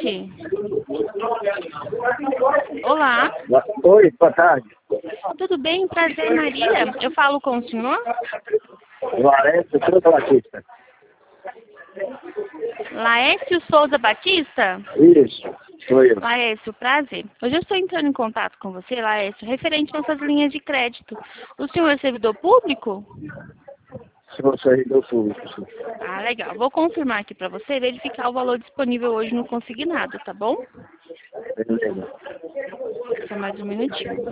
tarde. Olá. Oi, boa tarde. Tudo bem? Prazer, Maria. Eu falo com o senhor? Laércio Souza Batista. Laércio Souza Batista? Isso, sou eu. Laércio, prazer. Hoje eu estou entrando em contato com você, Laércio, referente às nossas linhas de crédito. O senhor é servidor público? Sou servidor público, sim. Ah, legal. Vou confirmar aqui para você verificar o valor disponível hoje no consignado, tá bom? Beleza. Só mais um minutinho.